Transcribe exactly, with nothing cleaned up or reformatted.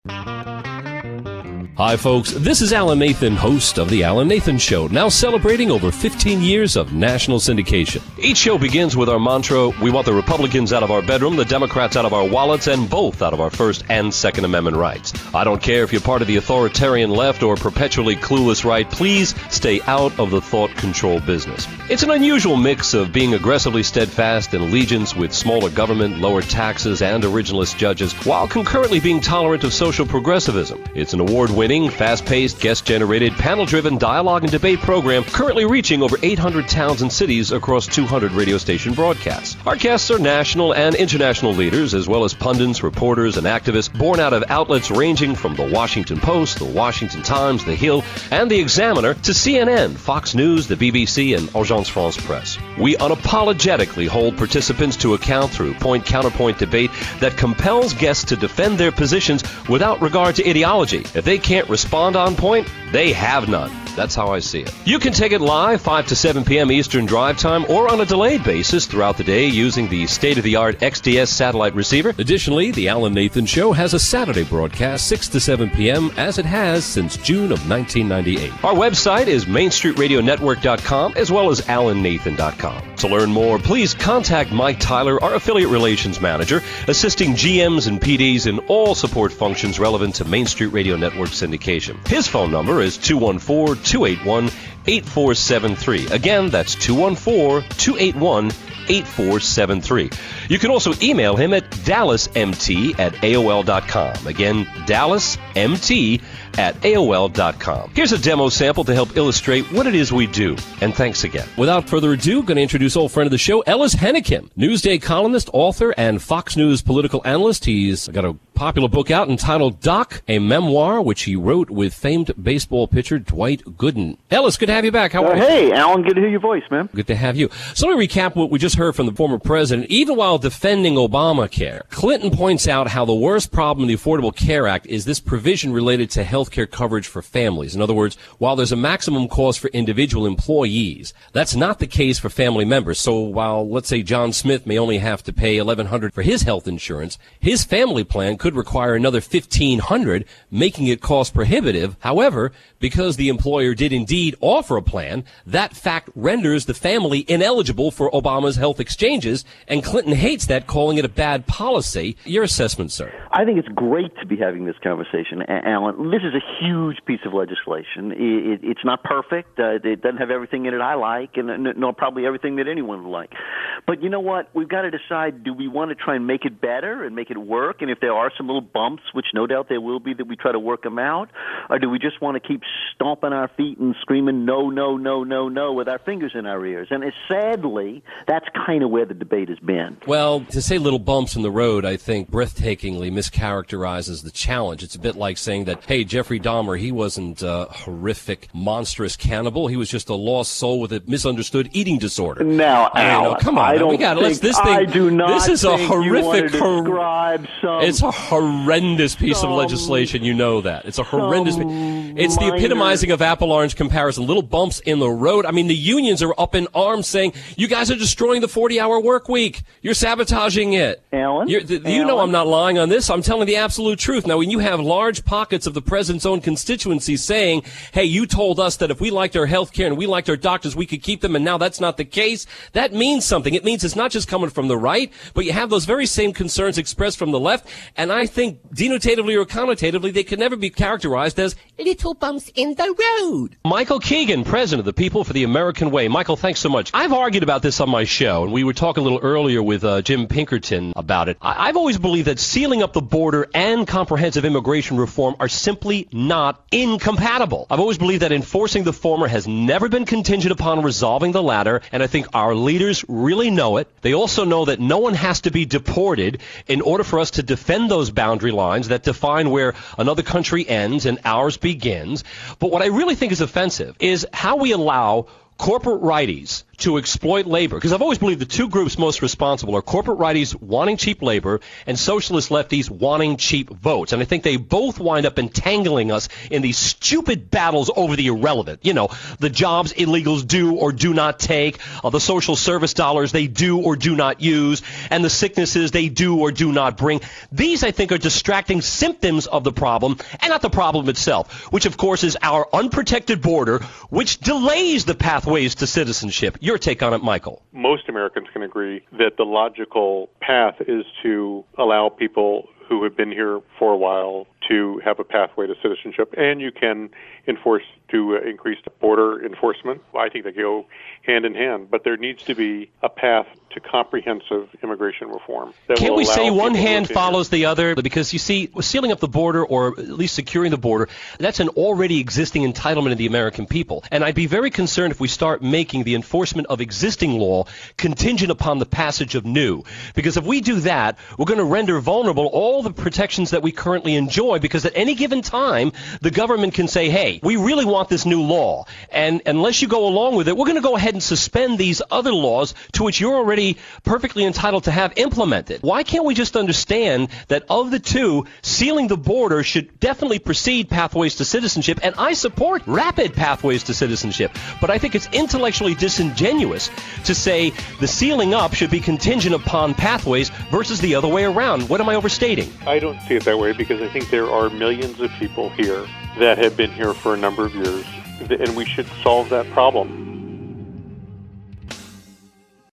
Hi, folks. This is Alan Nathan, host of The Alan Nathan Show, now celebrating over fifteen years of national syndication. Each show begins with our mantra, we want the Republicans out of our bedroom, the Democrats out of our wallets, and both out of our First and Second Amendment rights. I don't care if you're part of the authoritarian left or perpetually clueless right, please stay out of the thought control business. It's an unusual mix of being aggressively steadfast in allegiance with smaller government, lower taxes, and originalist judges, while concurrently being tolerant of social progressivism. It's an award-winning, fast-paced, guest-generated, panel-driven dialogue and debate program currently reaching over eight hundred towns and cities across two hundred radio station broadcasts. Our guests are national and international leaders, as well as pundits, reporters, and activists born out of outlets ranging from the Washington Post, the Washington Times, The Hill, and The Examiner to C N N, Fox News, the B B C, and Agence France Presse. We unapologetically hold participants to account through point-counterpoint debate that compels guests to defend their positions without regard to ideology. If they can't respond on point, they have none. That's how I see it. You can take it live, five to seven p.m. Eastern Drive Time, or on a delayed basis throughout the day using the state-of-the-art X D S satellite receiver. Additionally, The Alan Nathan Show has a Saturday broadcast, six to seven p.m., as it has since June of nineteen ninety-eight. Our website is main street radio network dot com, as well as alan nathan dot com. To learn more, please contact Mike Tyler, our affiliate relations manager, assisting G Ms and P Ds in all support functions relevant to Main Street Radio Network syndication. His phone number is two one four, two eight one, eight four seven three. Again, that's two one four, two eight one, eight four seven three. You can also email him at dallas m t at a o l dot com. Again, dallas m t at a o l dot com. Here's a demo sample to help illustrate what it is we do. And thanks again. Without further ado, going to introduce old friend of the show, Ellis Hennekim, Newsday columnist, author, and Fox News political analyst. He's got a popular book out entitled Doc, a memoir, which he wrote with famed baseball pitcher Dwight Gooden. Ellis, good to have you back. How are uh, you? Hey, Alan, good to hear your voice, man. Good to have you. So let me recap what we just heard from the former president. Even while defending Obamacare, Clinton points out how the worst problem in the Affordable Care Act is this provision related to health care coverage for families. In other words, while there's a maximum cost for individual employees, that's not the case for family members. So while, let's say, John Smith may only have to pay eleven hundred dollars for his health insurance, his family plan could require another fifteen hundred dollars, making it cost prohibitive. However, because the employer did indeed offer a plan, that fact renders the family ineligible for Obama's health exchanges, and Clinton hates that, calling it a bad policy. Your assessment, sir? I think it's great to be having this conversation, Alan. This is a huge piece of legislation. It, it, it's not perfect. Uh, it doesn't have everything in it I like, and nor probably everything that anyone would like. But you know what? We've got to decide, do we want to try and make it better and make it work? And if there are some little bumps, which no doubt there will be, that we try to work them out? Or do we just want to keep stomping our feet and screaming no, no, no, no, no with our fingers in our ears? And it's, sadly, that's kind of where the debate has been. Well, to say little bumps in the road, I think breathtakingly mischaracterizes the challenge. It's a bit like saying that, hey, Jeffrey Dahmer, he wasn't a horrific, monstrous cannibal. He was just a lost soul with a misunderstood eating disorder. Now, I Alan, know, come on, I man, don't we got think, let's this thing. I do not this is a think horrific. you want to describe some, it's a horrendous piece some, of legislation. You know that it's a horrendous. It's minor. the epitomizing of apple-orange comparison. Little bumps in the road. I mean, the unions are up in arms saying, you guys are destroying the forty-hour work week. You're sabotaging it. Alan? You're, th- Alan? You know I'm not lying on this. I'm telling the absolute truth. Now, when you have large pockets of the president's own constituency saying, hey, you told us that if we liked our health care and we liked our doctors, we could keep them, and now that's not the case, that means something. It means it's not just coming from the right, but you have those very same concerns expressed from the left, and I think denotatively or connotatively, they can never be characterized as little bumps in the road. Michael Keegan, president of the People for the American Way. Michael, thanks so much. I've argued about this on my show, and we were talking a little earlier with uh, Jim Pinkerton about it. I- I've always believed that sealing up the border and comprehensive immigration reform are simply not incompatible. I've always believed that enforcing the former has never been contingent upon resolving the latter, and I think our leaders really know it. They also know that no one has to be deported in order for us to defend those boundary lines that define where another country ends and ours begins. But what I really think is offensive is how we allow corporate righties to exploit labor, because I've always believed the two groups most responsible are corporate righties wanting cheap labor and socialist lefties wanting cheap votes. And I think they both wind up entangling us in these stupid battles over the irrelevant. You know, the jobs illegals do or do not take, uh, the social service dollars they do or do not use, and the sicknesses they do or do not bring. These, I think, are distracting symptoms of the problem and not the problem itself, which, of course, is our unprotected border, which delays the pathways to citizenship. Your take on it, Michael? Most Americans can agree that the logical path is to allow people who have been here for a while to have a pathway to citizenship, and you can enforce to uh, increase border enforcement. I think they go hand in hand, but there needs to be a path to comprehensive immigration reform. Can't we say one hand follows the other? Because you see, sealing up the border, or at least securing the border, that's an already existing entitlement of the American people. And I'd be very concerned if we start making the enforcement of existing law contingent upon the passage of new. Because if we do that, we're going to render vulnerable all the protections that we currently enjoy, because at any given time, the government can say, hey, we really want this new law, and unless you go along with it, we're going to go ahead and suspend these other laws to which you're already perfectly entitled to have implemented. Why can't we just understand that of the two, sealing the border should definitely precede pathways to citizenship, and I support rapid pathways to citizenship, but I think it's intellectually disingenuous to say the sealing up should be contingent upon pathways versus the other way around. What am I overstating? I don't see it that way, because I think there are millions of people here that have been here for a number of years, and we should solve that problem.